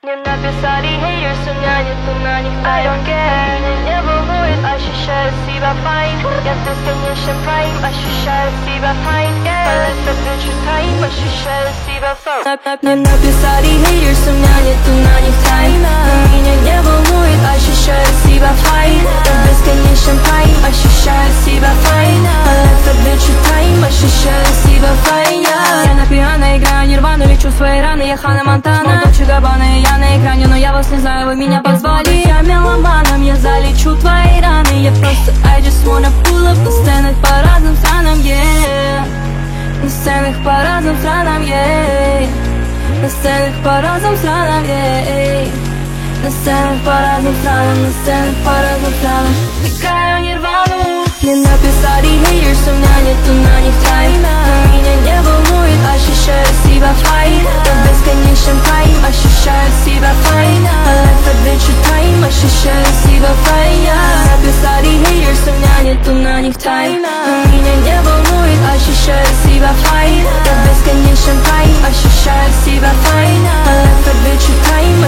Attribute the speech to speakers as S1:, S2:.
S1: Мне написали haters, у меня нету на них I don't care. Меня не волнует, ощущаю себя fine. Я в бесконечном prime, ощущаю себя fine, yeah. I like adventure time, ощущаю себя fine. Мне написали haters, у меня нету на них time. Но меня не волнует, ощущаю себя fine. Я в бесконечном prime, ощущаю себя fine. I like adventure time, ощущаю себя fine, yeah. Я на пиано играю нирвану, лечу свои раны, я Ханна Монтана. Дольче Габбана, я на экране, но я вас не знаю, вы меня позвали. Я меломаном, я залечу твои раны. Я просто I just wanna pull up на сценах по разным странам, yeah. На сценах по разным странам, yeah. На сценах по разным странам, yeah. На сценах по разным странам, на сценах по разным странам. Играю нирвану. Мне написали haters, у меня нету на них тайна. Но меня не волнует, ощущаю себя fine. Я в бесконечном prime, ощущаю себя fine. I like adventure time, ощущаю себя fine, yeah. Написали haters, у меня нету на них тайна. Но меня не волнует, ощущаю себя fine. Я в бесконечном prime, ощущаю себя fine. I like adventure time,